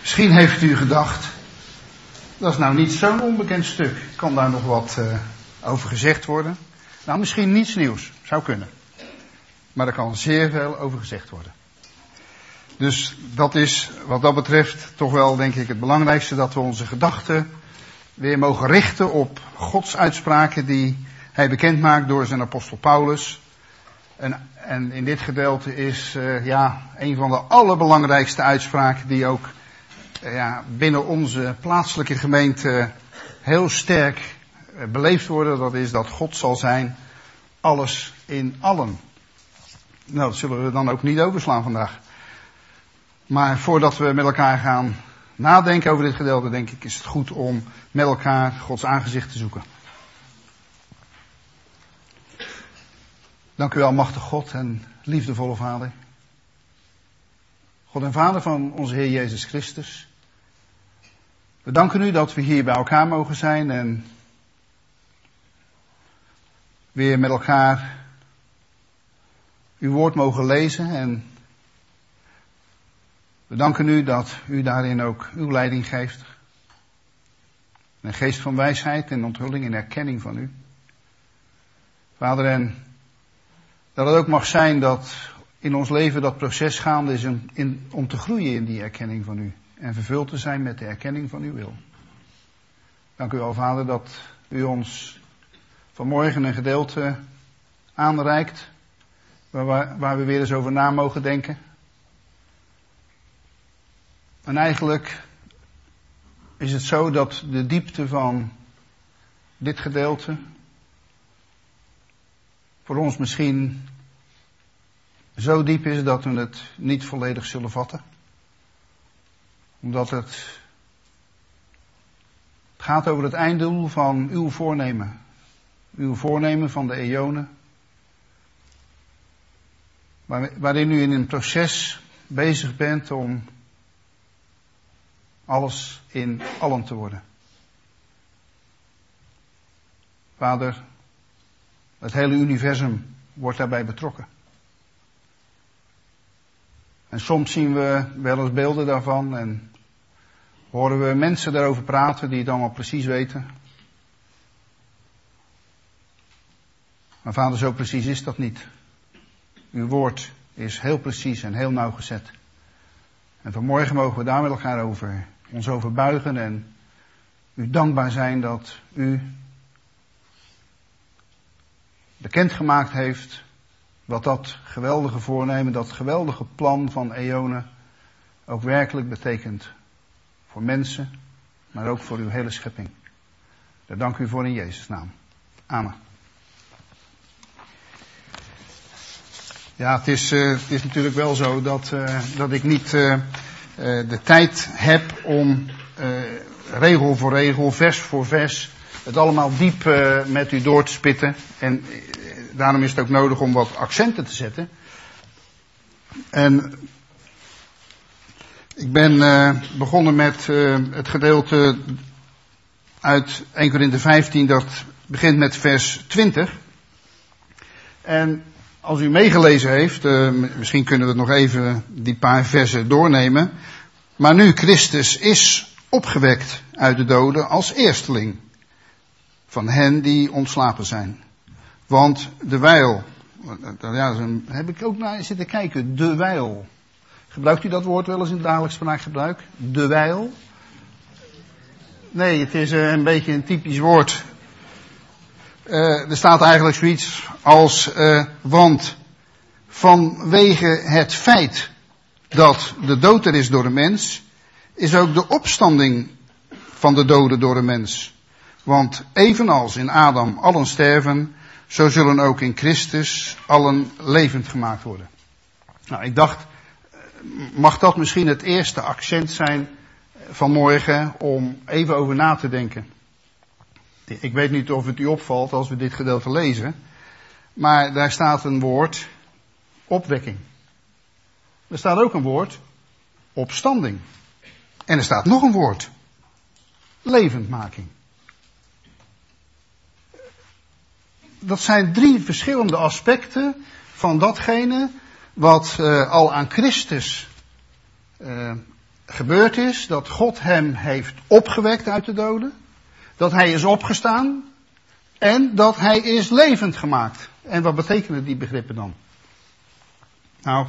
Misschien heeft u gedacht, dat is nou niet zo'n onbekend stuk. Kan daar nog wat over gezegd worden? Nou, misschien niets nieuws. Zou kunnen. Maar er kan zeer veel over gezegd worden. Dus dat is wat dat betreft toch wel, denk ik, het belangrijkste. Dat we onze gedachten weer mogen richten op Gods uitspraken die hij bekend maakt door zijn apostel Paulus. En in dit gedeelte is een van de allerbelangrijkste uitspraken die ook binnen onze plaatselijke gemeente heel sterk beleefd worden. Dat is dat God zal zijn alles in allen. Nou, dat zullen we dan ook niet overslaan vandaag. Maar voordat we met elkaar gaan nadenken over dit gedeelte, denk ik, is het goed om met elkaar Gods aangezicht te zoeken. Dank u wel, machtig God en liefdevolle Vader. God en Vader van onze Heer Jezus Christus. We danken u dat we hier bij elkaar mogen zijn en weer met elkaar uw woord mogen lezen. En we danken u dat u daarin ook uw leiding geeft. Een geest van wijsheid en onthulling en erkenning van u. Vader, en dat het ook mag zijn dat in ons leven dat proces gaande is om te groeien in die erkenning van u. En vervuld te zijn met de erkenning van uw wil. Dank u wel, Vader, dat u ons vanmorgen een gedeelte aanreikt. Waar we weer eens over na mogen denken. En eigenlijk is het zo dat de diepte van dit gedeelte voor ons misschien zo diep is dat we het niet volledig zullen vatten. Omdat het gaat over het einddoel van uw voornemen. Uw voornemen van de eonen. Waarin u in een proces bezig bent om alles in allen te worden. Vader, het hele universum wordt daarbij betrokken. En soms zien we wel eens beelden daarvan en horen we mensen daarover praten die het allemaal precies weten. Maar Vader, zo precies is dat niet. Uw woord is heel precies en heel nauwgezet. En vanmorgen mogen we daar met elkaar ons over buigen en u dankbaar zijn dat u bekendgemaakt heeft wat dat geweldige voornemen, dat geweldige plan van eonen ook werkelijk betekent. Voor mensen, maar ook voor uw hele schepping. Daar dank u voor in Jezus' naam. Amen. Ja, het is natuurlijk wel zo dat ik niet de tijd heb om regel voor regel, vers voor vers, het allemaal diep met u door te spitten. En daarom is het ook nodig om wat accenten te zetten. En ik ben begonnen met het gedeelte uit 1 Korinthe 15, dat begint met vers 20. En als u meegelezen heeft, misschien kunnen we nog even die paar versen doornemen. Maar nu Christus is opgewekt uit de doden als eersteling van hen die ontslapen zijn. Want dewijl, heb ik ook naar zitten kijken, dewijl. Gebruikt u dat woord wel eens in het dagelijks spraakgebruik? Dewijl? Nee, het is een beetje een typisch woord. Er staat eigenlijk zoiets als, want vanwege het feit dat de dood er is door een mens, is ook de opstanding van de doden door een mens. Want evenals in Adam allen sterven, zo zullen ook in Christus allen levend gemaakt worden. Nou, ik dacht, mag dat misschien het eerste accent zijn vanmorgen om even over na te denken. Ik weet niet of het u opvalt als we dit gedeelte lezen, maar daar staat een woord, opwekking. Er staat ook een woord, opstanding. En er staat nog een woord, levendmaking. Dat zijn 3 verschillende aspecten van datgene wat al aan Christus gebeurd is dat God hem heeft opgewekt uit de doden. Dat hij is opgestaan. En dat hij is levend gemaakt. En wat betekenen die begrippen dan? Nou,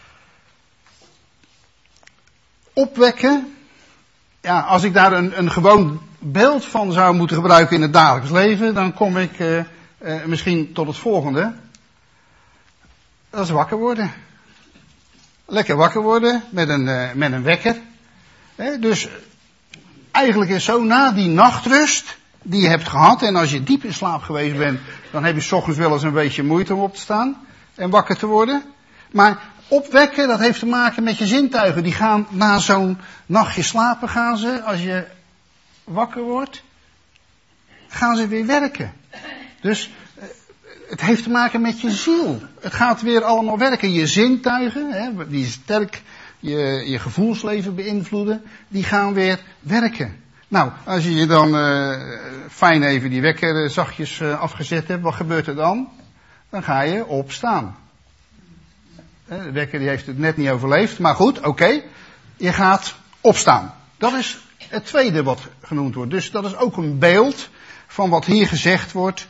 opwekken. Ja, als ik daar een gewoon beeld van zou moeten gebruiken in het dagelijks leven, dan kom ik misschien tot het volgende. Dat is wakker worden. Lekker wakker worden met een wekker. Dus eigenlijk is zo na die nachtrust die je hebt gehad, en als je diep in slaap geweest bent, dan heb je 's ochtends wel eens een beetje moeite om op te staan en wakker te worden. Maar opwekken, dat heeft te maken met je zintuigen. Die gaan na zo'n nachtje slapen, gaan ze, als je wakker wordt, gaan ze weer werken. Dus het heeft te maken met je ziel. Het gaat weer allemaal werken. Je zintuigen, die sterk je gevoelsleven beïnvloeden, die gaan weer werken. Nou, als je dan fijn even die wekker zachtjes afgezet hebt, wat gebeurt er dan? Dan ga je opstaan. De wekker die heeft het net niet overleefd, maar goed, oké. Je gaat opstaan. Dat is het tweede wat genoemd wordt. Dus dat is ook een beeld van wat hier gezegd wordt.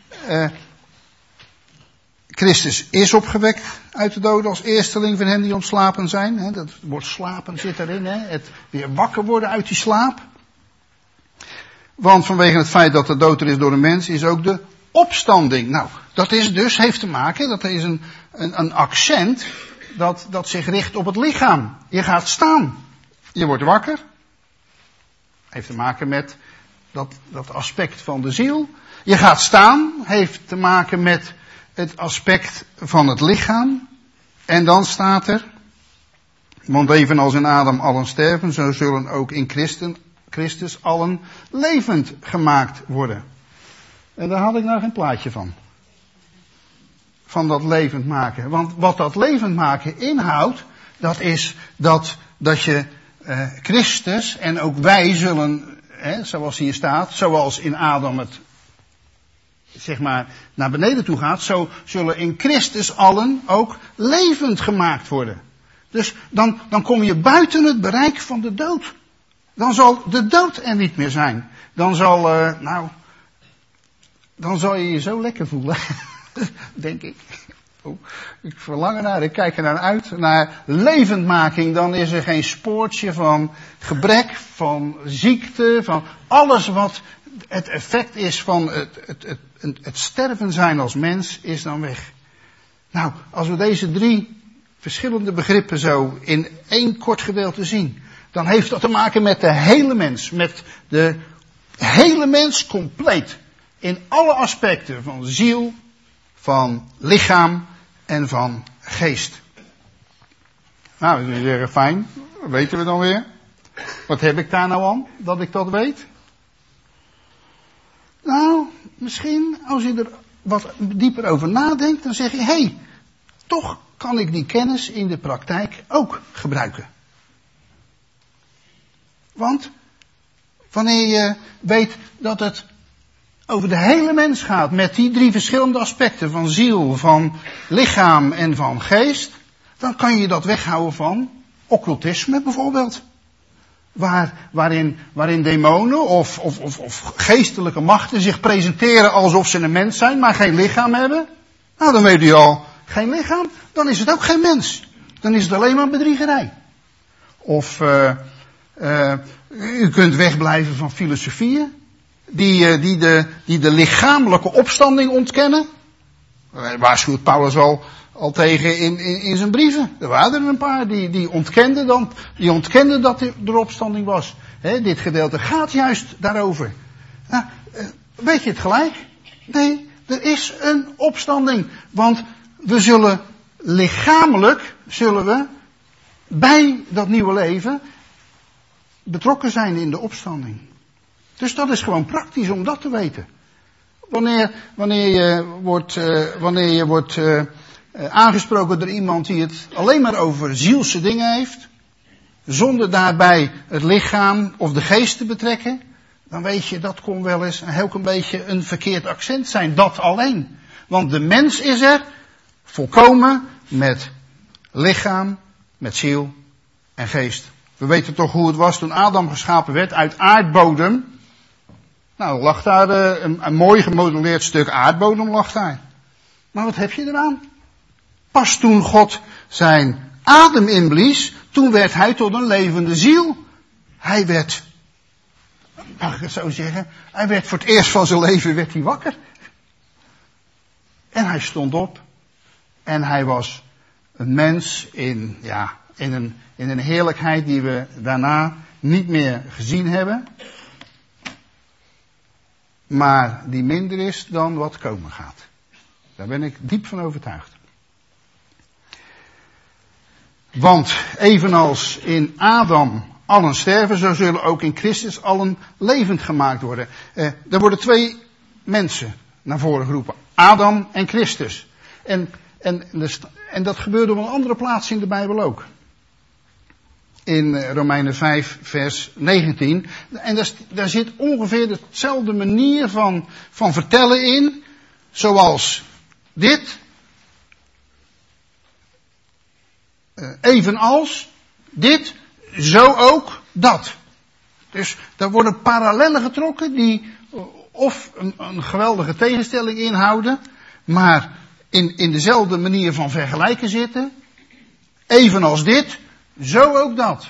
Christus is opgewekt uit de doden als eersteling van hen die ontslapen zijn. Dat woord slapen zit erin. Het weer wakker worden uit die slaap. Want vanwege het feit dat de dood er is door de mens, is ook de opstanding. Nou, dat is dus, heeft te maken, dat is een accent dat zich richt op het lichaam. Je gaat staan. Je wordt wakker. Heeft te maken met dat aspect van de ziel. Je gaat staan, heeft te maken met het aspect van het lichaam. En dan staat er, want evenals in Adam allen sterven, zo zullen ook in Christus allen levend gemaakt worden. En daar had ik nou geen plaatje van. Van dat levend maken. Want wat dat levend maken inhoudt, dat is dat je Christus en ook wij zullen, zoals hier staat, zoals in Adam het zeg maar naar beneden toe gaat, zo zullen in Christus allen ook levend gemaakt worden. Dus dan kom je buiten het bereik van de dood. Dan zal de dood er niet meer zijn. Dan zal je je zo lekker voelen. Denk ik. Ik verlang ernaar, ik kijk er naar uit. Naar levendmaking, dan is er geen spoortje van gebrek, van ziekte, van alles wat het effect is van het sterven zijn als mens, is dan weg. Nou, als we deze 3 verschillende begrippen zo in 1 kort gedeelte zien, dan heeft dat te maken met de hele mens. Met de hele mens compleet. In alle aspecten van ziel, van lichaam en van geest. Nou, dat is weer fijn. Dat weten we dan weer. Wat heb ik daar nou aan, dat ik dat weet? Nou, misschien als je er wat dieper over nadenkt, dan zeg je, hé, toch kan ik die kennis in de praktijk ook gebruiken. Want wanneer je weet dat het over de hele mens gaat met die 3 verschillende aspecten van ziel, van lichaam en van geest, dan kan je dat weghouden van occultisme bijvoorbeeld. Waarin demonen of geestelijke machten zich presenteren alsof ze een mens zijn, maar geen lichaam hebben. Nou, dan weet u al, geen lichaam, dan is het ook geen mens. Dan is het alleen maar bedriegerij. Of u kunt wegblijven van filosofieën die de lichamelijke opstanding ontkennen. Daar waarschuwt Paulus al tegen in zijn brieven. Er waren er een paar die ontkenden dat er opstanding was. Dit gedeelte gaat juist daarover. Nou, weet je het gelijk? Nee, er is een opstanding. Want we zullen lichamelijk, bij dat nieuwe leven betrokken zijn in de opstanding. Dus dat is gewoon praktisch om dat te weten. Wanneer je wordt aangesproken door iemand die het alleen maar over zielse dingen heeft, zonder daarbij het lichaam of de geest te betrekken, dan weet je, dat kon wel eens ook een beetje een verkeerd accent zijn. Dat alleen. Want de mens is er volkomen met lichaam, met ziel en geest We weten toch hoe het was toen Adam geschapen werd uit aardbodem. Nou, lag daar een mooi gemodelleerd stuk aardbodem lag daar. Maar wat heb je eraan? Pas toen God zijn adem inblies, toen werd hij tot een levende ziel. Hij werd, mag ik het zo zeggen, hij werd voor het eerst van zijn leven werd hij wakker. En hij stond op. En hij was een mens in een heerlijkheid die we daarna niet meer gezien hebben. Maar die minder is dan wat komen gaat. Daar ben ik diep van overtuigd. Want evenals in Adam allen sterven, zo zullen ook in Christus allen levend gemaakt worden. Er worden twee mensen naar voren geroepen. Adam en Christus. En dat gebeurde op een andere plaats in de Bijbel ook. In Romeinen 5 vers 19. En daar zit ongeveer dezelfde manier van vertellen in. Zoals dit. Evenals dit, zo ook dat. Dus daar worden parallellen getrokken die of een geweldige tegenstelling inhouden, maar in dezelfde manier van vergelijken zitten. Evenals dit, zo ook dat.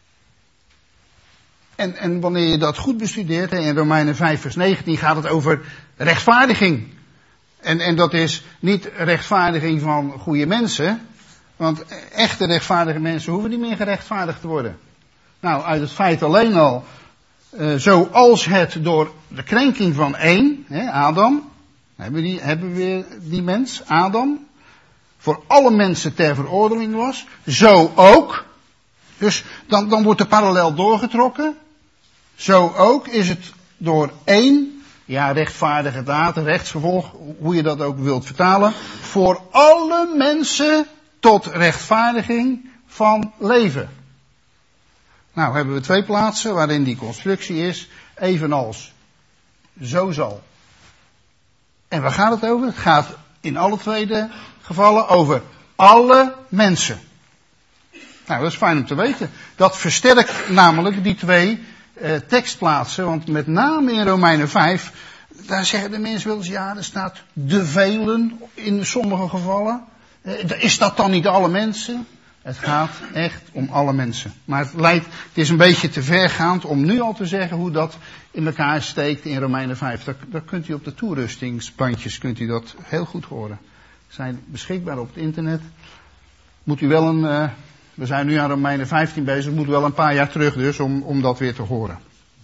En wanneer je dat goed bestudeert, in Romeinen 5 vers 19 gaat het over rechtvaardiging. En dat is niet rechtvaardiging van goede mensen, want echte rechtvaardige mensen hoeven niet meer gerechtvaardigd te worden. Nou, uit het feit alleen al, zoals het door de krenking van één, Adam, hebben we die mens, Adam, voor alle mensen ter veroordeling was, zo ook. Dus dan wordt de parallel doorgetrokken. Zo ook is het door één, rechtvaardige daad, rechtsgevolg, hoe je dat ook wilt vertalen, voor alle mensen tot rechtvaardiging van leven. Nou hebben we twee plaatsen waarin die constructie is, evenals zo zal. En waar gaat het over? Het gaat in alle twee gevallen over alle mensen. Nou, dat is fijn om te weten. Dat versterkt namelijk die twee tekstplaatsen, want met name in Romeinen 5, daar zeggen de mensen wel eens, er staat de velen in sommige gevallen. Is dat dan niet alle mensen? Het gaat echt om alle mensen. Maar het is een beetje te vergaand om nu al te zeggen hoe dat in elkaar steekt in Romeinen 5. Dat kunt u op de toerustingsbandjes dat heel goed horen. Ze zijn beschikbaar op het internet. Moet u wel we zijn nu aan Romeinen 15 bezig, moet wel een paar jaar terug dus om dat weer te horen.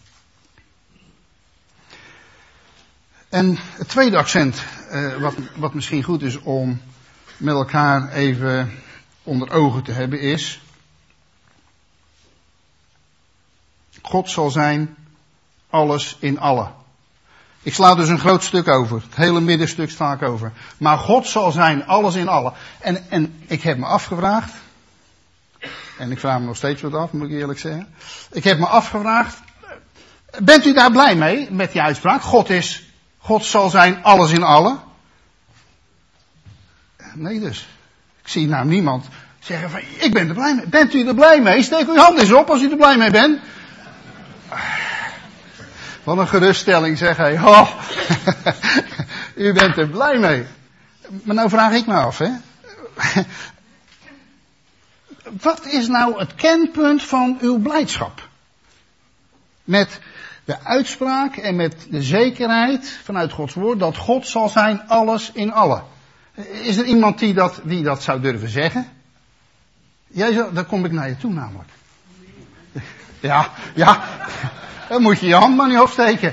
En het tweede accent, wat misschien goed is om met elkaar even onder ogen te hebben is, God zal zijn alles in allen. Ik sla dus een groot stuk over. Het hele middenstuk sla ik over. Maar God zal zijn alles in allen. En ik heb me afgevraagd, en ik vraag me nog steeds wat af, moet ik eerlijk zeggen. Ik heb me afgevraagd, bent u daar blij mee met die uitspraak? God zal zijn alles in allen. Nee dus. Ik zie nou niemand zeggen van, ik ben er blij mee. Bent u er blij mee? Steek uw hand eens op als u er blij mee bent. Wat een geruststelling zeg hij. Oh, u bent er blij mee. Maar nou vraag ik me af, wat is nou het kernpunt van uw blijdschap? Met de uitspraak en met de zekerheid vanuit Gods woord dat God zal zijn alles in allen. Is er iemand die dat zou durven zeggen? Dan kom ik naar je toe namelijk. Ja. Dan moet je hand maar niet opsteken.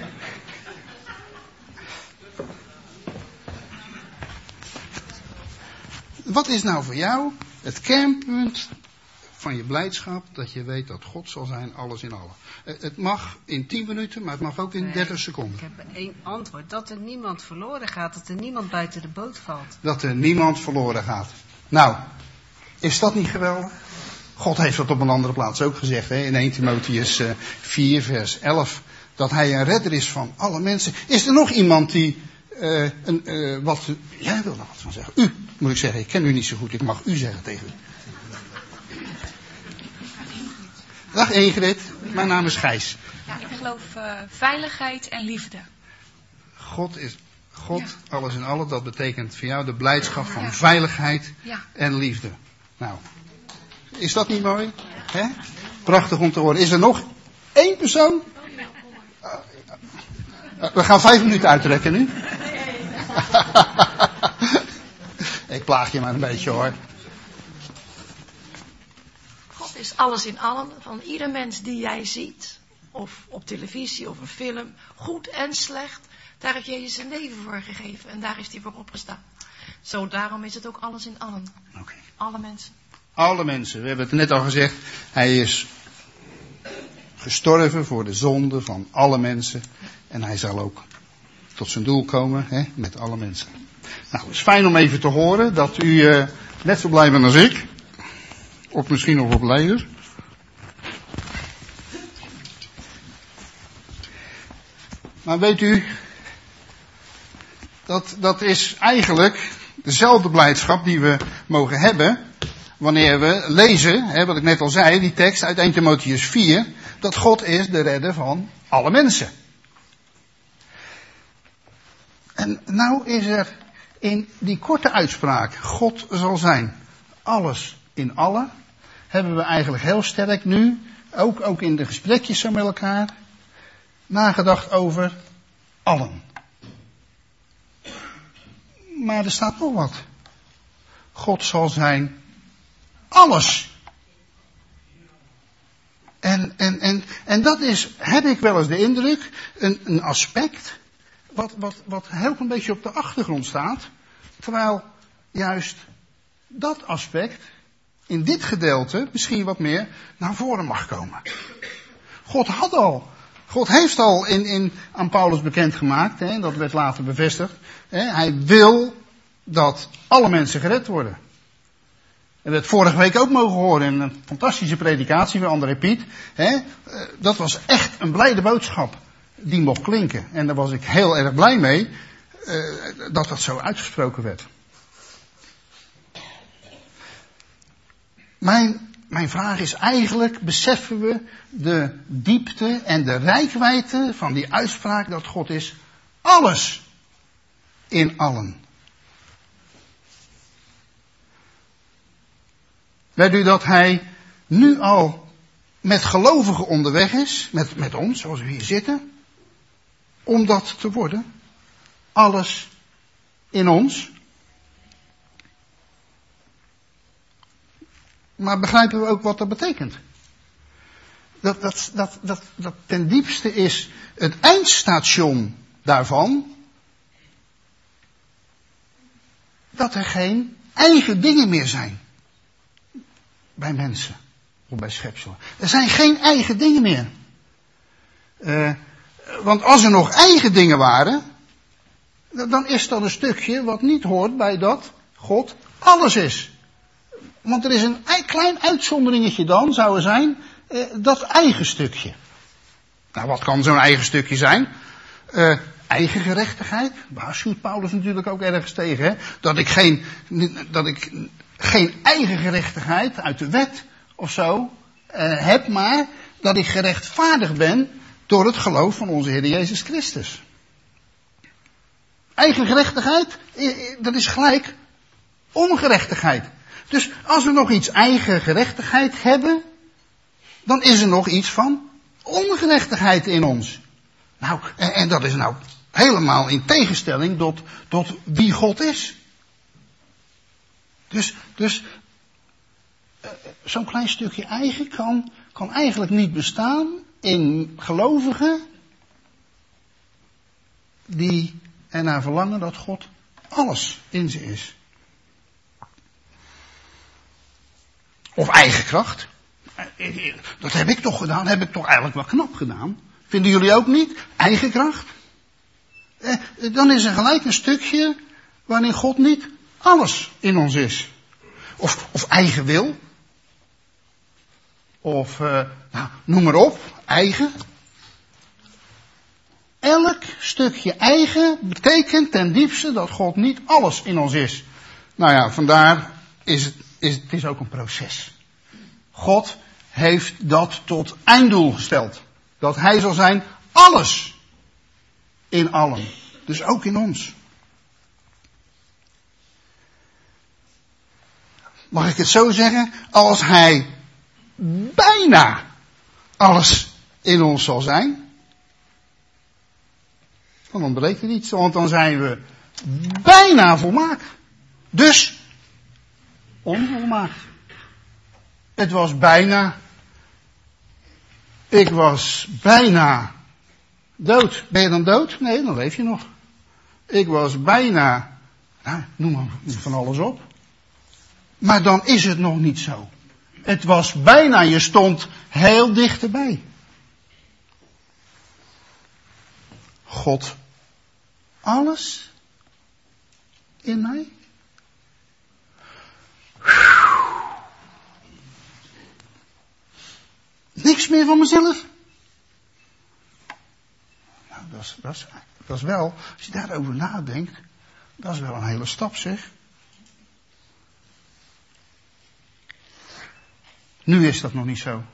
Wat is nou voor jou het kernpunt van je blijdschap dat je weet dat God zal zijn alles in allen? Het mag in 10 minuten, maar het mag ook in 30 seconden. Ik heb 1 antwoord. Dat er niemand verloren gaat. Dat er niemand buiten de boot valt. Dat er niemand verloren gaat. Nou, is dat niet geweldig? God heeft dat op een andere plaats ook gezegd, in 1 Timotheüs 4 vers 11. Dat hij een redder is van alle mensen. Is er nog iemand die jij wil er wat van zeggen? U, moet ik zeggen. Ik ken u niet zo goed. Ik mag u zeggen tegen u. Dag Ingrid, mijn naam is Gijs. Ja, ik geloof veiligheid en liefde. God, alles in alles, dat betekent voor jou de blijdschap van veiligheid en liefde. Nou, is dat niet mooi? Hè? Prachtig om te horen. Is er nog één persoon? We gaan 5 minuten uitrekken nu. Ik plaag je maar een beetje hoor. God is alles in allen. Van ieder mens die jij ziet, of op televisie of een film, goed en slecht, daar heeft Jezus zijn leven voor gegeven en daar is hij voor opgestaan. Zo, daarom is het ook alles in allen. Okay. Alle mensen. Alle mensen. We hebben het net al gezegd. Hij is gestorven voor de zonde van alle mensen. En hij zal ook tot zijn doel komen, hè, met alle mensen. Nou, het is fijn om even te horen dat u net zo blij bent als ik. Of misschien nog wat blijder. Maar weet u, dat is eigenlijk dezelfde blijdschap die we mogen hebben wanneer we lezen, hè, wat ik net al zei, die tekst uit 1 Timotheüs 4, dat God is de redder van alle mensen. En nou is er in die korte uitspraak, God zal zijn alles in allen, hebben we eigenlijk heel sterk nu, ook in de gesprekjes zo met elkaar, nagedacht over allen. Maar er staat nog wat. God zal zijn alles. En dat is, heb ik wel eens de indruk, een aspect wat heel een beetje op de achtergrond staat. Terwijl juist dat aspect in dit gedeelte misschien wat meer naar voren mag komen. God heeft al aan Paulus bekendgemaakt, hè, dat werd later bevestigd. Hè, hij wil dat alle mensen gered worden. En we het vorige week ook mogen horen in een fantastische predikatie van André Piet. Hè, dat was echt een blijde boodschap die mocht klinken. En daar was ik heel erg blij mee dat zo uitgesproken werd. Mijn vraag is eigenlijk, beseffen we de diepte en de reikwijdte van die uitspraak dat God is alles in allen. Weet u dat hij nu al met gelovigen onderweg is, met ons, zoals we hier zitten, om dat te worden? Alles in ons. Maar begrijpen we ook wat dat betekent? Dat ten diepste is het eindstation daarvan, dat er geen eigen dingen meer zijn. Bij mensen. Of bij schepselen. Er zijn geen eigen dingen meer. Want als er nog eigen dingen waren, dan is dat een stukje wat niet hoort bij dat God alles is. Want er is een klein uitzonderingetje dan, zou er zijn, dat eigen stukje. Nou, wat kan zo'n eigen stukje zijn? Eigen gerechtigheid. Waarschuwt Paulus natuurlijk ook ergens tegen. Hè? Dat ik geen eigen gerechtigheid uit de wet of zo heb, maar dat ik gerechtvaardigd ben door het geloof van onze Heer Jezus Christus. Eigen gerechtigheid, dat is gelijk ongerechtigheid. Dus als we nog iets eigen gerechtigheid hebben, dan is er nog iets van ongerechtigheid in ons. Nou, en dat is nou helemaal in tegenstelling tot wie God is. Dus zo'n klein stukje eigen kan eigenlijk niet bestaan in gelovigen die ernaar verlangen dat God alles in ze is. Of eigen kracht. Dat heb ik toch gedaan, heb ik toch eigenlijk wel knap gedaan. Vinden jullie ook niet? Eigen kracht. Dan is er gelijk een stukje waarin God niet alles in ons is. Of eigen wil. Of, noem maar op, eigen. Elk stukje eigen betekent ten diepste dat God niet alles in ons is. Nou ja, vandaar is het is ook een proces. God heeft dat tot einddoel gesteld. Dat hij zal zijn alles in allen. Dus ook in ons. Mag ik het zo zeggen? Als hij bijna alles in ons zal zijn, dan ontbreekt er iets. Want dan zijn we bijna volmaakt. Dus onvolmaakt. Het was bijna. Ik was bijna dood. Ben je dan dood? Nee, dan leef je nog. Ik was bijna. Nou, noem maar van alles op. Maar dan is het nog niet zo. Het was bijna, je stond heel dichterbij. God, alles in mij? Niks meer van mezelf? Nou, dat is wel, als je daarover nadenkt, dat is wel een hele stap, zeg. Nu is dat nog niet zo.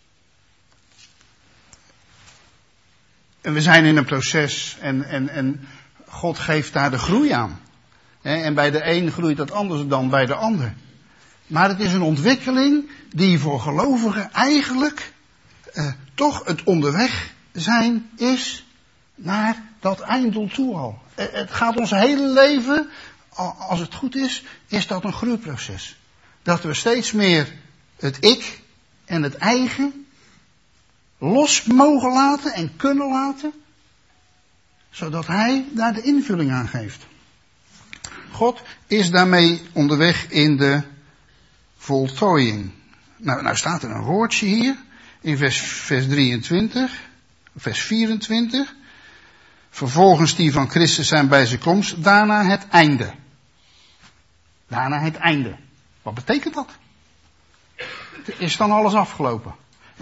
En we zijn in een proces en God geeft daar de groei aan. En bij de een groeit dat anders dan bij de ander. Maar het is een ontwikkeling die voor gelovigen eigenlijk toch het onderweg zijn is naar dat einddoel toe al. Het gaat ons hele leven, als het goed is dat een groeiproces. Dat we steeds meer het ik en het eigen los mogen laten en kunnen laten, zodat hij daar de invulling aan geeft. God is daarmee onderweg in de voltooiing. Nou staat er een woordje hier in vers 23, vers 24. Vervolgens die van Christus zijn bij zijn komst, daarna het einde. Daarna het einde. Wat betekent dat? Is dan alles afgelopen?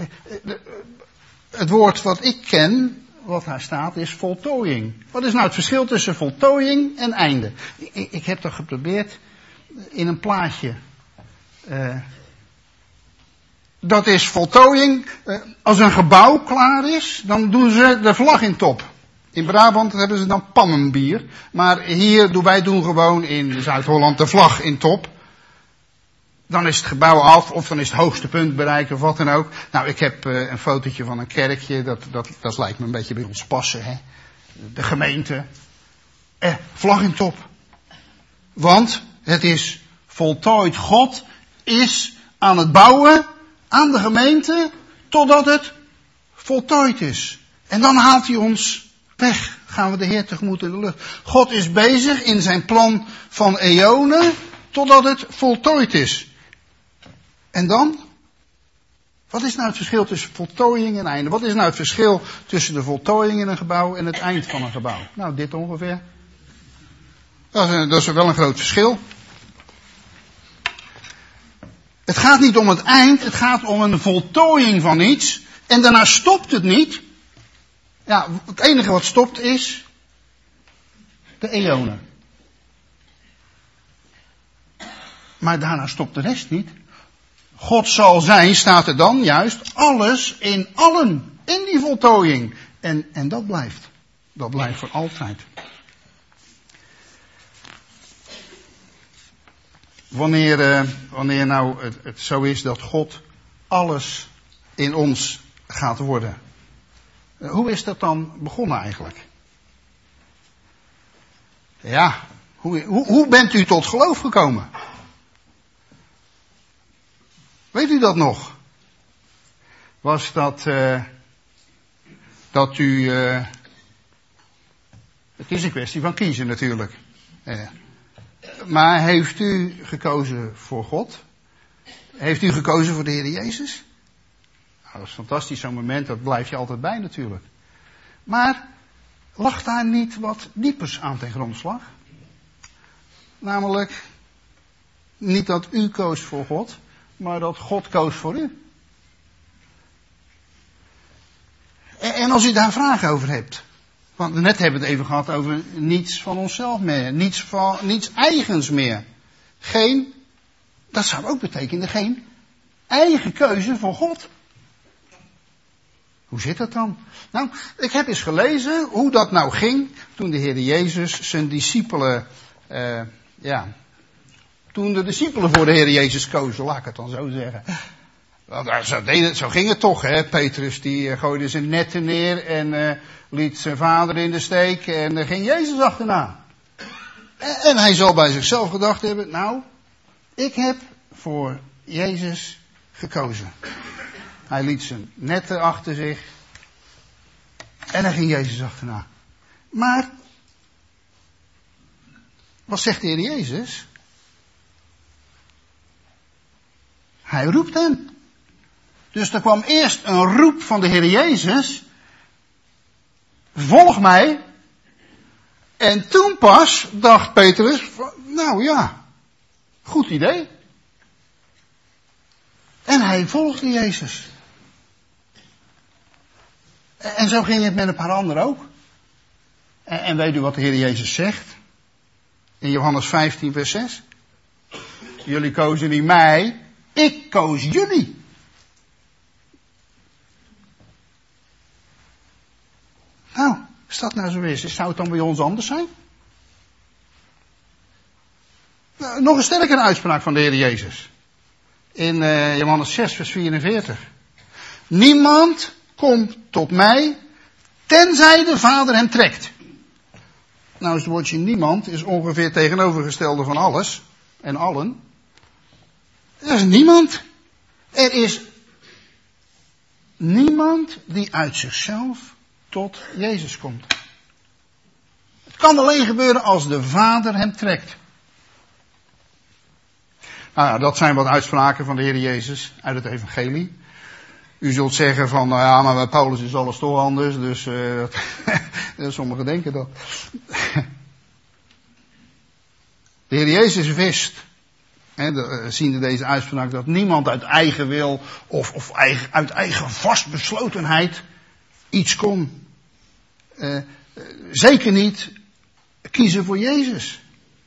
Het woord wat ik ken, wat daar staat, is voltooiing. Wat is nou het verschil tussen voltooiing en einde? Ik heb dat geprobeerd in een plaatje. Dat is voltooiing. Als een gebouw klaar is, dan doen ze de vlag in top. In Brabant hebben ze dan pannenbier. Maar hier wij doen gewoon in Zuid-Holland de vlag in top. Dan is het gebouw af, of dan is het hoogste punt bereikt, of wat dan ook. Nou, ik heb een fotootje van een kerkje, dat lijkt me een beetje bij ons passen, hè. De gemeente. Vlag in top. Want het is voltooid. God is aan het bouwen aan de gemeente, totdat het voltooid is. En dan haalt hij ons weg. Gaan we de Heer tegemoet in de lucht. God is bezig in zijn plan van eonen, totdat het voltooid is. En dan? Wat is nou het verschil tussen voltooiing en einde? Wat is nou het verschil tussen de voltooiing in een gebouw en het eind van een gebouw? Nou, dit ongeveer. Dat is wel een groot verschil. Het gaat niet om het eind, het gaat om een voltooiing van iets. En daarna stopt het niet. Ja, het enige wat stopt is de eonen. Maar daarna stopt de rest niet. God zal zijn, staat er dan juist, alles in allen, in die voltooiing. En dat blijft. Dat blijft voor altijd. Wanneer nou het zo is dat God alles in ons gaat worden. Hoe is dat dan begonnen eigenlijk? Ja, hoe bent u tot geloof gekomen? Weet u dat nog? Was dat u... het is een kwestie van kiezen natuurlijk. Maar heeft u gekozen voor God? Heeft u gekozen voor de Heer Jezus? Nou, dat is fantastisch, zo'n moment, dat blijf je altijd bij natuurlijk. Maar lag daar niet wat diepers aan ten grondslag? Namelijk, niet dat u koos voor God, maar dat God koos voor u. En als u daar vragen over hebt. Want net hebben we het even gehad over niets van onszelf meer. Niets eigens meer. Dat zou ook betekenen geen eigen keuze voor God. Hoe zit dat dan? Nou, ik heb eens gelezen hoe dat nou ging toen de Heer Jezus zijn discipelen, toen de discipelen voor de Heer Jezus kozen, laat ik het dan zo zeggen. Want zo ging het toch, hè. Petrus die gooide zijn netten neer en liet zijn vader in de steek en ging Jezus achterna. En hij zal bij zichzelf gedacht hebben, nou, ik heb voor Jezus gekozen. Hij liet zijn netten achter zich en hij ging Jezus achterna. Maar, wat zegt de Heer Jezus? Hij roept hem. Dus er kwam eerst een roep van de Heer Jezus. Volg mij. En toen pas dacht Petrus, nou ja, goed idee. En hij volgde Jezus. En zo ging het met een paar anderen ook. En weet u wat de Heer Jezus zegt? In Johannes 15 vers 6. Jullie kozen niet mij, ik koos jullie. Nou, als dat nou zo is, zou het dan bij ons anders zijn? Nou, nog een sterkere uitspraak van de Heer Jezus. In Johannes 6 vers 44. Niemand komt tot mij, tenzij de Vader hem trekt. Nou, het woordje niemand is ongeveer tegenovergestelde van alles en allen. Er is niemand. Er is niemand die uit zichzelf tot Jezus komt. Het kan alleen gebeuren als de Vader hem trekt. Nou ja, dat zijn wat uitspraken van de Heer Jezus uit het evangelie. U zult zeggen van, nou ja, maar bij Paulus is alles toch anders, dus sommigen denken dat. De Heer Jezus wist, ziende deze uitspraak, dat niemand uit eigen wil of uit eigen vastbeslotenheid iets kon. Zeker niet kiezen voor Jezus.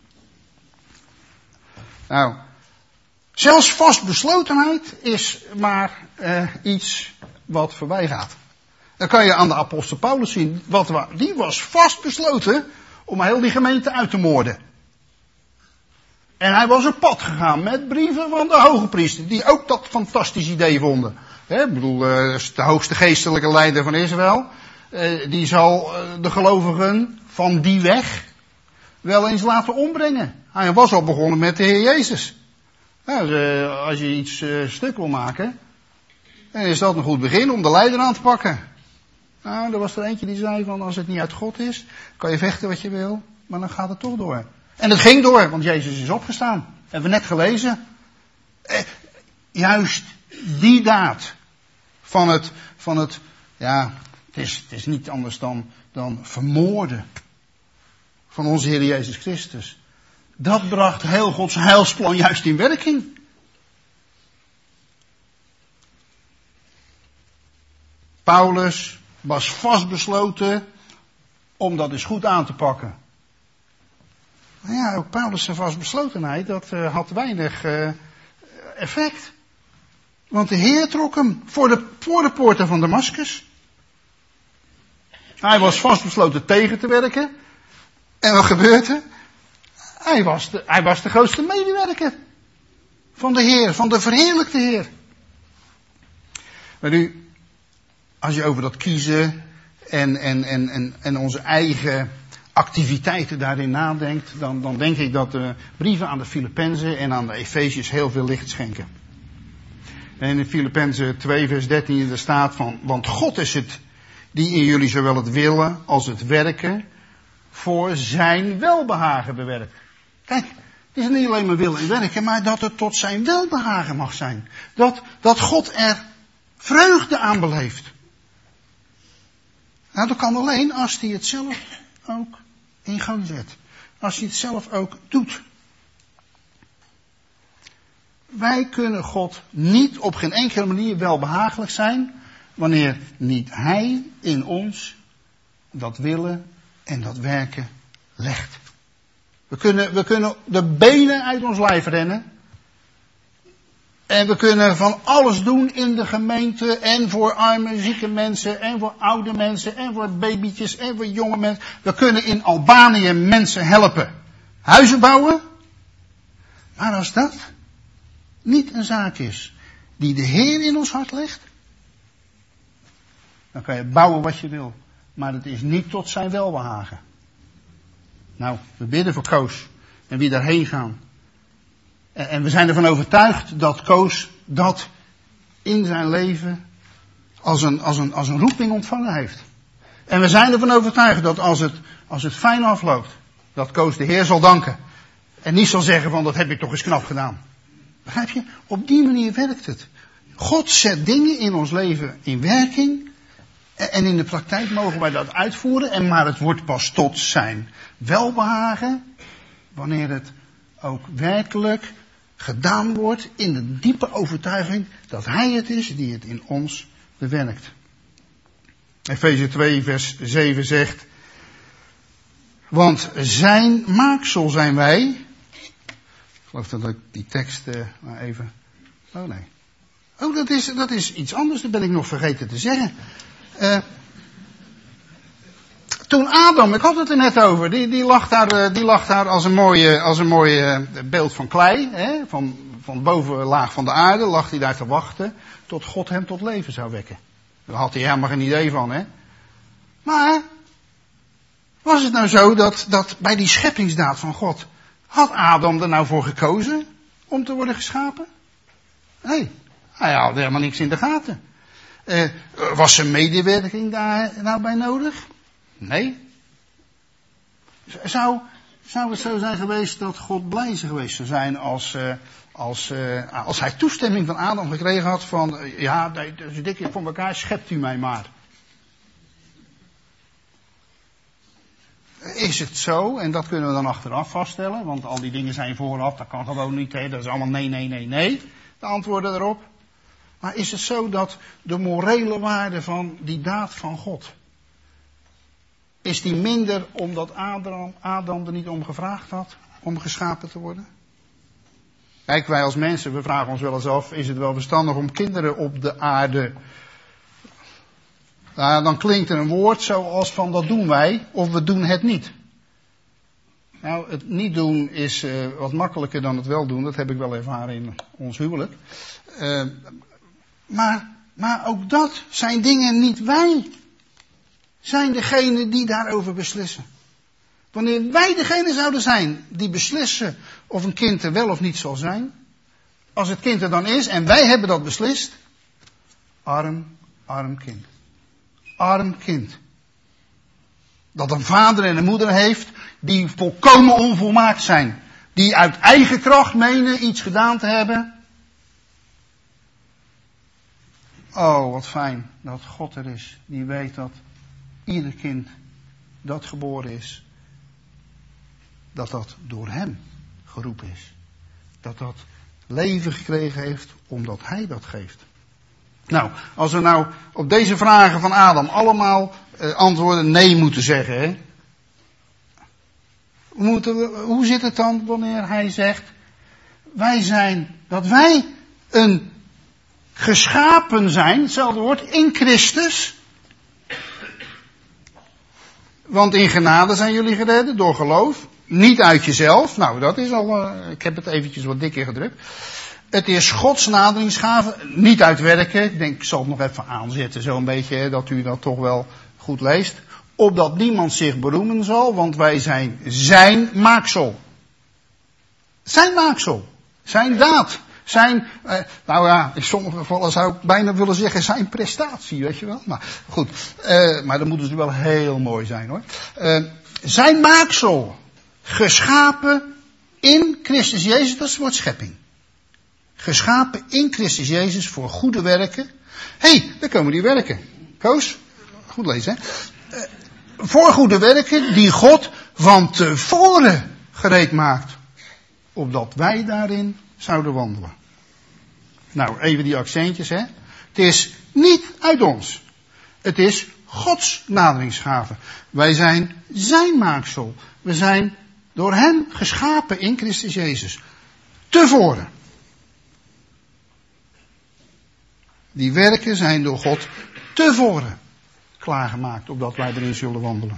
Nou, zelfs vastbeslotenheid is maar iets wat voorbij gaat. Dan kan je aan de apostel Paulus zien, die was vastbesloten om heel die gemeente uit te moorden. En hij was op pad gegaan met brieven van de hoge priester, die ook dat fantastisch idee vonden. Ik bedoel, de hoogste geestelijke leider van Israël, die zal de gelovigen van die weg wel eens laten ombrengen. Hij was al begonnen met de Heer Jezus. Nou, als je iets stuk wil maken, dan is dat een goed begin om de leider aan te pakken. Nou, er was er eentje die zei van, als het niet uit God is, kan je vechten wat je wil, maar dan gaat het toch door. En het ging door, want Jezus is opgestaan. Hebben we net gelezen. Juist die daad van het het is niet anders dan vermoorden van onze Heer Jezus Christus. Dat bracht heel Gods heilsplan juist in werking. Paulus was vastbesloten om dat eens goed aan te pakken. Maar ja, ook Paulus' vastbeslotenheid, dat had weinig effect. Want de Heer trok hem voor de poorten van Damascus. Hij was vastbesloten tegen te werken. En wat gebeurde? Hij was de grootste medewerker van de Heer, van de verheerlijkte Heer. Maar nu, als je over dat kiezen en onze eigen activiteiten daarin nadenkt, dan denk ik dat de brieven aan de Filippenzen en aan de Efeziërs heel veel licht schenken. En in Filippenzen 2 vers 13 er staat van, want God is het die in jullie zowel het willen als het werken voor zijn welbehagen bewerkt. Kijk, het is niet alleen maar willen en werken, maar dat het tot zijn welbehagen mag zijn. Dat God er vreugde aan beleeft. Nou, dat kan alleen als hij het zelf ook in gang zet. Als hij het zelf ook doet. Wij kunnen God niet op geen enkele manier welbehagelijk zijn, wanneer niet hij in ons dat willen en dat werken legt. We kunnen de benen uit ons lijf rennen. En we kunnen van alles doen in de gemeente. En voor arme, zieke mensen. En voor oude mensen. En voor babytjes. En voor jonge mensen. We kunnen in Albanië mensen helpen. Huizen bouwen. Maar als dat niet een zaak is die de Heer in ons hart legt. Dan kan je bouwen wat je wil. Maar het is niet tot zijn welbehagen. Nou, we bidden voor Koos. En wie daarheen gaan. En we zijn ervan overtuigd dat Koos dat in zijn leven als een roeping ontvangen heeft. En we zijn ervan overtuigd dat als het fijn afloopt, dat Koos de Heer zal danken. En niet zal zeggen van dat heb ik toch eens knap gedaan. Begrijp je? Op die manier werkt het. God zet dingen in ons leven in werking. En in de praktijk mogen wij dat uitvoeren. Maar het wordt pas tot zijn welbehagen wanneer het ook werkelijk gedaan wordt in de diepe overtuiging dat hij het is die het in ons bewerkt. Efeze 2 vers 7 zegt, want zijn maaksel zijn wij. Ik geloof dat ik die tekst maar even. Oh nee. Oh, dat is iets anders, dat ben ik nog vergeten te zeggen. Toen Adam, ik had het er net over, die lag daar als een mooie beeld van klei, hè, van de bovenlaag van de aarde, lag hij daar te wachten tot God hem tot leven zou wekken. Daar had hij helemaal geen idee van, hè. Maar, was het nou zo dat bij die scheppingsdaad van God, had Adam er nou voor gekozen om te worden geschapen? Nee, hij had helemaal niks in de gaten. Was zijn medewerking daar nou bij nodig? Nee. Zou het zo zijn geweest dat God blij geweest zou zijn als hij toestemming van Adam gekregen had van, ja, dat is dik voor elkaar, schept u mij maar. Is het zo, en dat kunnen we dan achteraf vaststellen, want al die dingen zijn vooraf, dat kan gewoon niet, hè, dat is allemaal nee, de antwoorden erop. Maar is het zo dat de morele waarde van die daad van God, is die minder omdat Adam er niet om gevraagd had om geschapen te worden? Kijk, wij als mensen, we vragen ons wel eens af, is het wel verstandig om kinderen op de aarde. Nou, dan klinkt er een woord zoals van dat doen wij, of we doen het niet. Nou, het niet doen is wat makkelijker dan het wel doen, dat heb ik wel ervaren in ons huwelijk. Maar ook dat zijn dingen, niet wij zijn degene die daarover beslissen. Wanneer wij degene zouden zijn die beslissen of een kind er wel of niet zal zijn, als het kind er dan is en wij hebben dat beslist, arm kind. Arm kind. Dat een vader en een moeder heeft die volkomen onvolmaakt zijn. Die uit eigen kracht menen iets gedaan te hebben. Oh, wat fijn dat God er is. Die weet dat ieder kind dat geboren is, dat door hem geroepen is. Dat leven gekregen heeft omdat hij dat geeft. Nou, als we nou op deze vragen van Adam allemaal antwoorden nee moeten zeggen, hè? Hoe zit het dan wanneer hij zegt, dat wij een geschapen zijn, hetzelfde woord, in Christus. Want in genade zijn jullie geredden door geloof, niet uit jezelf. Nou, dat is al, ik heb het eventjes wat dikker gedrukt. Het is Gods naderingsgave, niet uit werken. Ik denk, ik zal het nog even aanzetten, zo'n beetje, dat u dat toch wel goed leest. Opdat niemand zich beroemen zal, want wij zijn zijn maaksel. Zijn maaksel. Zijn daad. Zijn, nou ja, in sommige gevallen zou ik bijna willen zeggen zijn prestatie, weet je wel. Maar goed, maar dan moeten ze wel heel mooi zijn hoor. Zijn maaksel. Geschapen in Christus Jezus, dat is het woord schepping. Geschapen in Christus Jezus voor goede werken. Hé, daar komen die werken. Koos, goed lezen hè. Voor goede werken die God van tevoren gereed maakt. Opdat wij daarin zouden wandelen. Nou, even die accentjes hè. Het is niet uit ons. Het is Gods naderingsgave. Wij zijn zijn maaksel. We zijn door hem geschapen in Christus Jezus. Tevoren. Die werken zijn door God tevoren klaargemaakt, opdat wij erin zullen wandelen.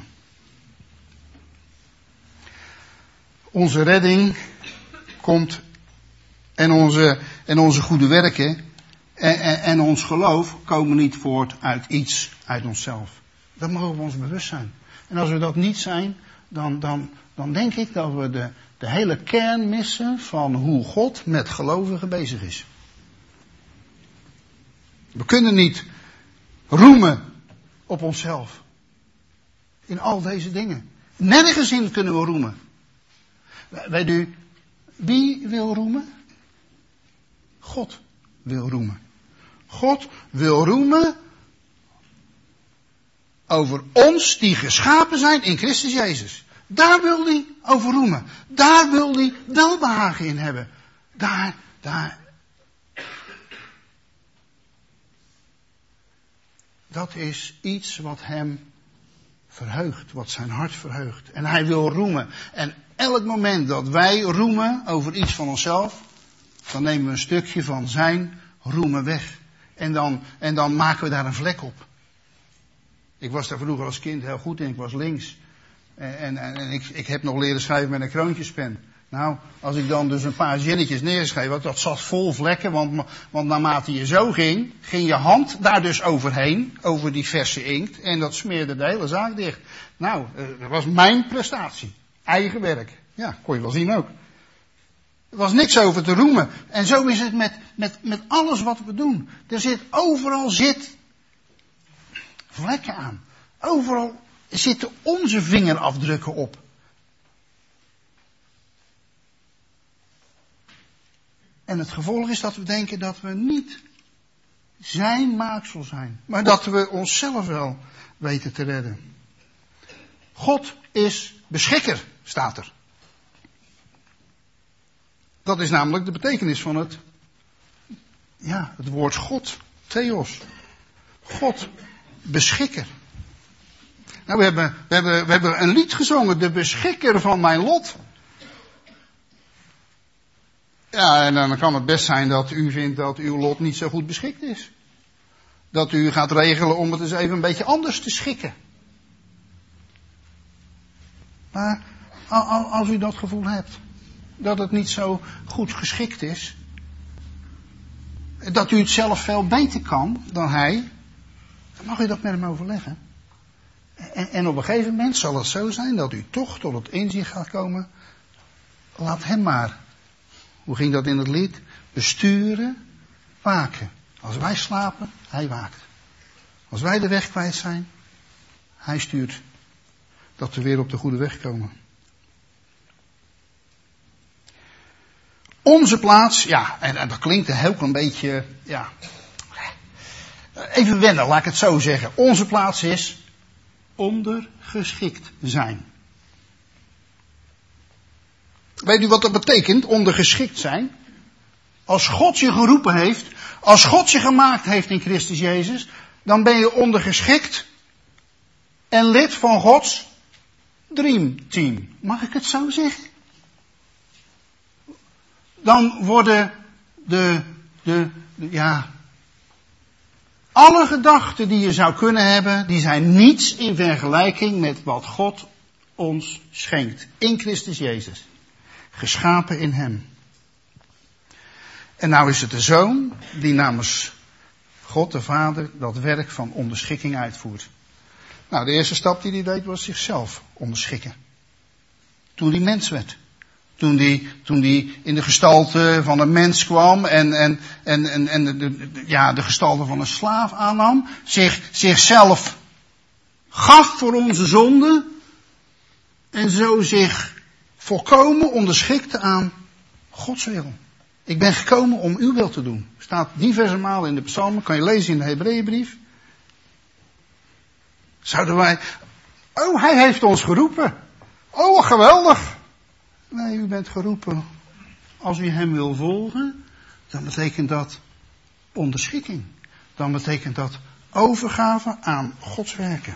Onze redding komt en onze goede werken en ons geloof komen niet voort uit iets, uit onszelf. Dat mogen we ons bewust zijn. En als we dat niet zijn, dan denk ik dat we de hele kern missen van hoe God met gelovigen bezig is. We kunnen niet roemen op onszelf. In al deze dingen. Nergens in kunnen we roemen. Weet u, wie wil roemen? God wil roemen. God wil roemen over ons die geschapen zijn in Christus Jezus. Daar wil hij over roemen. Daar wil hij welbehagen in hebben. Daar. Dat is iets wat hem verheugt, wat zijn hart verheugt. En hij wil roemen. En elk moment dat wij roemen over iets van onszelf, dan nemen we een stukje van zijn roemen weg. En dan maken we daar een vlek op. Ik was daar vroeger als kind heel goed in, ik was links. En ik heb nog leren schrijven met een kroontjespen. Nou, als ik dan dus een paar zinnetjes neerschreef, dat zat vol vlekken, want naarmate je zo ging je hand daar dus overheen, over die verse inkt, en dat smeerde de hele zaak dicht. Nou, dat was mijn prestatie. Eigen werk. Ja, kon je wel zien ook. Er was niks over te roemen. En zo is het met alles wat we doen. Overal zit vlekken aan. Overal zitten onze vingerafdrukken op. En het gevolg is dat we denken dat we niet zijn maaksel zijn. Maar dat we onszelf wel weten te redden. God is beschikker, staat er. Dat is namelijk de betekenis van het woord God, Theos. God, beschikker. Nou, we hebben een lied gezongen, de beschikker van mijn lot. Ja, en dan kan het best zijn dat u vindt dat uw lot niet zo goed beschikt is. Dat u gaat regelen om het eens even een beetje anders te schikken. Maar als u dat gevoel hebt, dat het niet zo goed geschikt is, dat u het zelf veel beter kan dan hij, dan mag u dat met hem overleggen. En op een gegeven moment zal het zo zijn dat u toch tot het inzicht gaat komen, laat hem maar, hoe ging dat in het lied? Besturen, waken. Als wij slapen, hij waakt. Als wij de weg kwijt zijn, hij stuurt dat we weer op de goede weg komen. Onze plaats, ja, en dat klinkt een heel klein beetje, ja, even wennen, laat ik het zo zeggen. Onze plaats is ondergeschikt zijn. Weet u wat dat betekent, ondergeschikt zijn? Als God je geroepen heeft, als God je gemaakt heeft in Christus Jezus, dan ben je ondergeschikt en lid van Gods dreamteam. Mag ik het zo zeggen? Dan worden alle gedachten die je zou kunnen hebben, die zijn niets in vergelijking met wat God ons schenkt. In Christus Jezus. Geschapen in hem. En nou is het de Zoon die namens God de Vader dat werk van onderschikking uitvoert. Nou, de eerste stap die hij deed was zichzelf onderschikken. Toen hij mens werd. Toen die in de gestalte van een mens kwam en de gestalte van een slaaf aannam. Zichzelf gaf voor onze zonde. En zo zich volkomen onderschikte aan Gods wil. Ik ben gekomen om uw wil te doen. Staat diverse malen in de psalmen. Kan je lezen in de Hebreeënbrief. Zouden wij... Oh, hij heeft ons geroepen. Oh, geweldig. Nee, u bent geroepen. Als u hem wil volgen, dan betekent dat onderschikking. Dan betekent dat overgave aan Gods werken.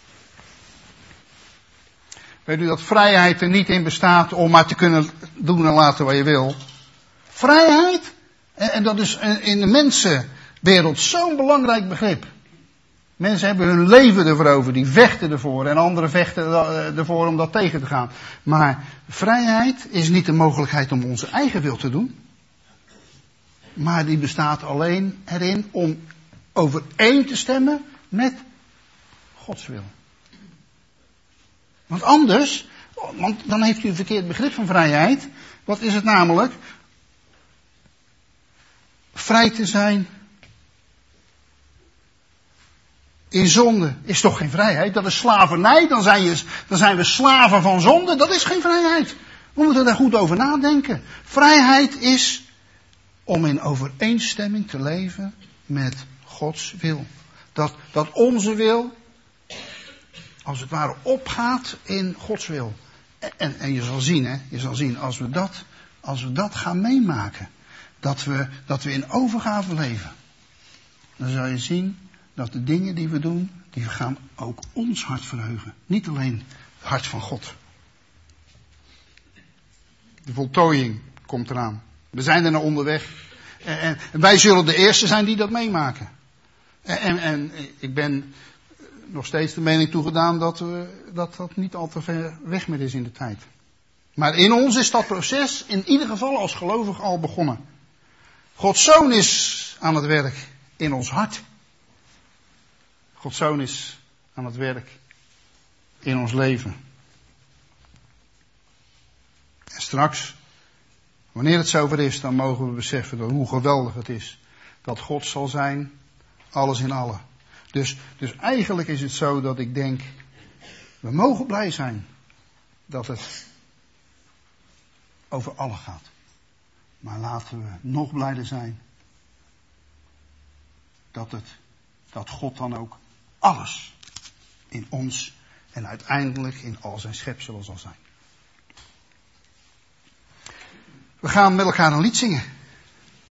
Weet u dat vrijheid er niet in bestaat om maar te kunnen doen en laten wat je wil? Vrijheid, en dat is in de mensen wereld zo'n belangrijk begrip. Mensen hebben hun leven ervoor over, die vechten ervoor en anderen vechten ervoor om dat tegen te gaan. Maar vrijheid is niet de mogelijkheid om onze eigen wil te doen. Maar die bestaat alleen erin om overeen te stemmen met Gods wil. Want anders, want dan heeft u een verkeerd begrip van vrijheid. Wat is het namelijk? Vrij te zijn in zonde is toch geen vrijheid? Dat is slavernij. Dan zijn we slaven van zonde. Dat is geen vrijheid. We moeten daar goed over nadenken. Vrijheid is om in overeenstemming te leven met Gods wil. Dat onze wil, als het ware, opgaat in Gods wil. En je zal zien, hè, als we dat gaan meemaken, dat we in overgave leven, dan zal je zien dat de dingen die we doen, die gaan ook ons hart verheugen. Niet alleen het hart van God. De voltooiing komt eraan. We zijn er naar onderweg. En wij zullen de eerste zijn die dat meemaken. En ik ben nog steeds de mening toegedaan dat niet al te ver weg meer is in de tijd. Maar in ons is dat proces in ieder geval als gelovig al begonnen. Gods Zoon is aan het werk in ons hart. Gods Zoon is aan het werk in ons leven. En straks, wanneer het zover is, dan mogen we beseffen hoe geweldig het is dat God zal zijn, alles in allen. Dus eigenlijk is het zo dat ik denk, we mogen blij zijn dat het over allen gaat. Maar laten we nog blijder zijn dat God dan ook alles in ons en uiteindelijk in al zijn schepselen zal zijn. We gaan met elkaar een lied zingen.